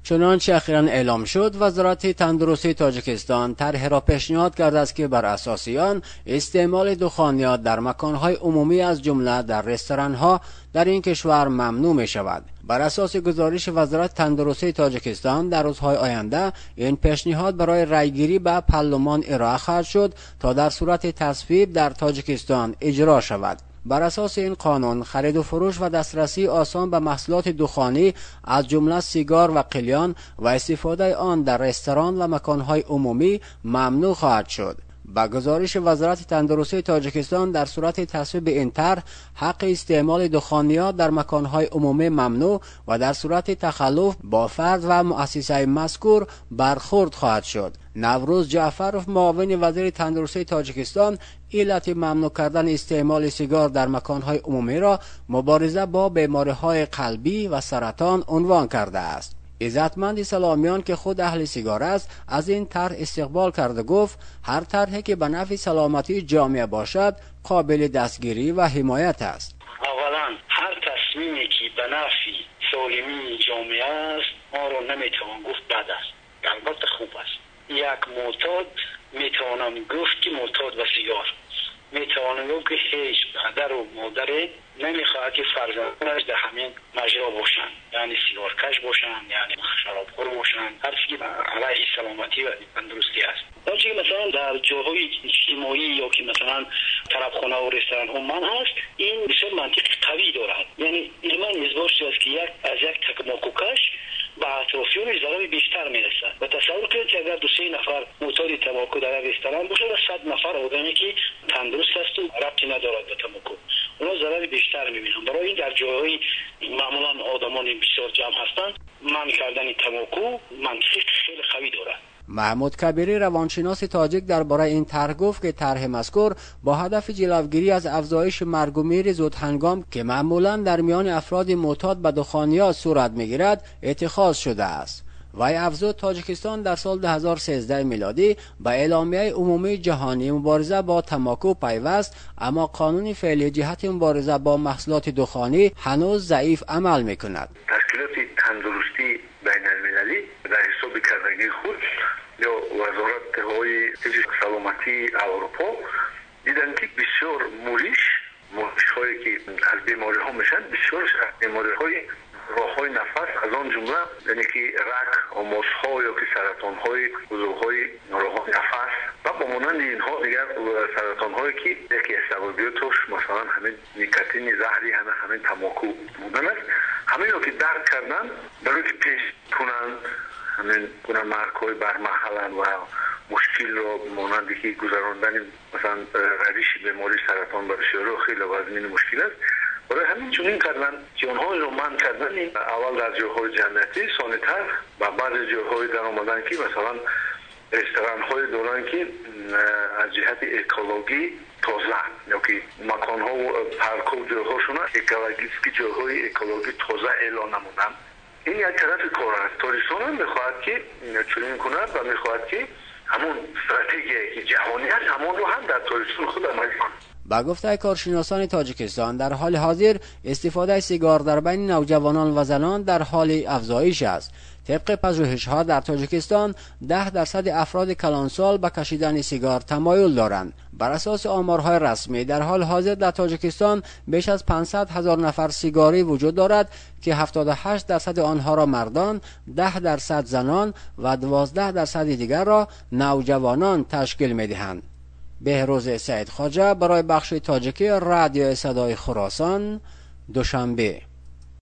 چنانچه اخیراً اعلام شد، وزارت تندرستی تاجیکستان طرحی را پیشنهاد کرده است که بر اساس آن استعمال دخانیات در مکانهای عمومی از جمله در رستوران‌ها در این کشور ممنوع می شود. بر اساس گزارش وزارت تندرستی تاجیکستان در روزهای آینده این پیشنهاد برای رأیگیری به پارلمان ارائه خواهد شد تا در صورت تصویب در تاجیکستان اجرا شود. بر اساس این قانون خرید و فروش و دسترسی آسان به محصولات دخانی از جمله سیگار و قلیان و استفاده آن در رستوران و مکانهای عمومی ممنوع خواهد شد. با گزارش وزارت تندرستی تاجیکستان در صورت تصویب این طرح حق استعمال دخانیات در مکانهای عمومی ممنوع و در صورت تخلف با فرد و مؤسسه مذکور برخورد خواهد شد. نوروز جعفرov معاون وزیر تندرستی تاجیکستان علت ممنوع کردن استعمال سیگار در مکانهای عمومی را مبارزه با بیماری‌های قلبی و سرطان عنوان کرده است. عزتمند سلامیان که خود اهل سیگار است از این طرح استقبال کرده گفت هر طرحی که به نفع سلامتی جامعه باشد قابل دستگیری و حمایت است. اولا هر تصمیمی که به نفع سالمی جامعه است ما را نمیتوان گفت بد است، البته خوب است. یک معتاد میتوانم گفت که معتاد به سیگار، میتوانم گفت که هیچ پدر و مادر نمیخواهد که فرزندانش در همین مجرا باشند، یعنی سیگارکش باشند، یعنی شرابخور باشند، هر چیزی علیه سلامتی و تندرستی است. آنچه مثلا در جاهای اجتماعی یا که مثلا طرفخانه و رستوران ها من هست، این بسیار منطق قوی دارد. یعنی علما اثبات شده است که از یک تماکوکش به اطرافیان ضرر بیشتر میرسد. و تصور کنید که اگر 2-3 نفر معتاد تماکو در رستوران باشه و 100 نفر آدمی که تندرست است و ربطی ندارد به تماکو، اونا ضرر بیشتر میبینن. برای این در جاهای معمولا آدمان بسیار جمع هستند منع کردن تماکو منطق خیلی قوی دارد. محمود کبیری روانشناس تاجیک درباره این طرح گفت که طرح مذکور با هدف جلوگیری از افزایش مرگ و میر زودهنگام که معمولا در میان افراد معتاد به دخانیات صورت میگیرد اتخاذ شده است. وی افزود تاجیکستان در سال 2013 میلادی به اعلامیه عمومی جهانی مبارزه با تماکو پیوست، اما قانون فعلی جهت مبارزه با محصولات دخانی هنوز ضعیف عمل میکند. تشکیلات تندرستی بین المللی در حساب کردگی خود یا وزارت‌های سلامتی اروپا دیدن که بسیار موریش هایی که از بیماری ها میشن، بسیار بیماری های راه های نفس از آن جمله یعنی که رگ، آماس ها یا که سرطان های عضو های راه های نفس و با مانند اینها دیگر سرطان هایی که یکی از سببیاتش مثلا همین نیکوتین زهری همین تماکو بودن است. همین رو که درک کردن برای که پیش کنن همین گونه مرگ های برمحلن و مشکل رو مانندی که گذراندن مثلا روش بیماری سرطان بسیار خیلی وزمین مشکل است. برای همین چنین کردن که آنها رو منع کردن اول در جاهای جمعیتی ثانی‌تر و بعد جاهای در آمدن که مثلا رستوران های دارن که از جهت اکولوژی تازه یا که مکان ها و پارک ها و جاهاشون اکولوژیستی جاهای اکولوژی تازه اعلان نمودن. این یک طرف کار است. تاجیکستان هم میخواهد که چنین کند و میخواهد که همون استراتژی که جهانی هست همون رو هم در تاجیکستان خود عملی کند. با گفته کارشناسان تاجیکستان در حال حاضر استفاده سیگار در بین نوجوانان و زنان در حال افزایش است. طبق پژوهش‌ها در تاجیکستان 10% افراد کلانسال به کشیدن سیگار تمایل دارند. بر اساس آمارهای رسمی در حال حاضر در تاجیکستان بیش از 500,000 نفر سیگاری وجود دارد که 78% آنها را مردان، 10% زنان و 12% دیگر را نوجوانان تشکیل می‌دهند. بهروز سعید خواجه برای بخش تاجیکی رادیو صدای خراسان، دوشنبه.